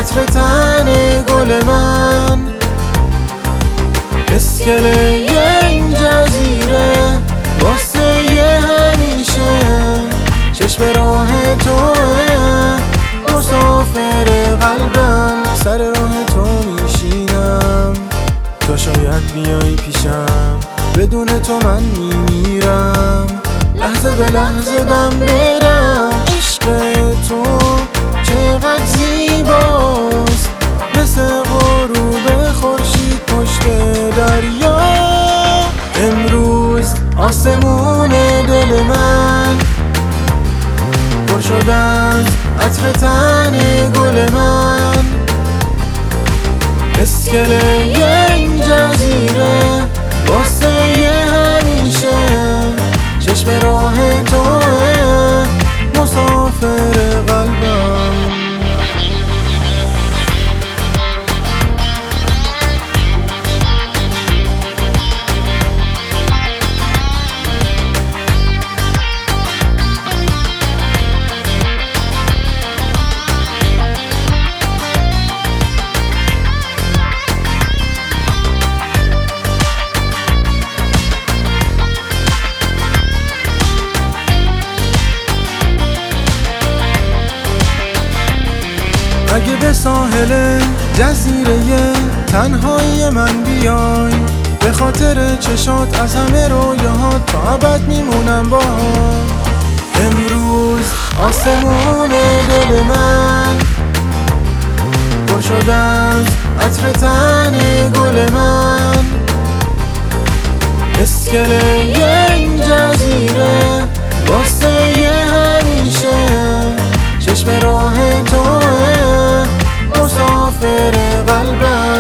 عطر تن گل من، اسکله این جزیره واسه همیشه. چشم راه توه مسافر قلبم، سر راه تو میشینم تا شاید بیای پیشم. بدون تو من میمیرم، لحظه به لحظه دم برم. عشق تو چقدر زیباست، مثل غروب خورشید پشت دریا. امروز آسمون دل من پر شده از عطر تن گل من، اسکله این جزیره واسه همیشه. چشم راه توه مسافر قلبم. اگه به ساحل جزیره تنهایی من بیای، به خاطر چشات از همه رویاهات تا ابد میمونم باهات. امروز آسمون دل من پر شده از عطر تن گل من، اسکله این جزیره واسه همیشه. چشم راه توه مسافر قلبم.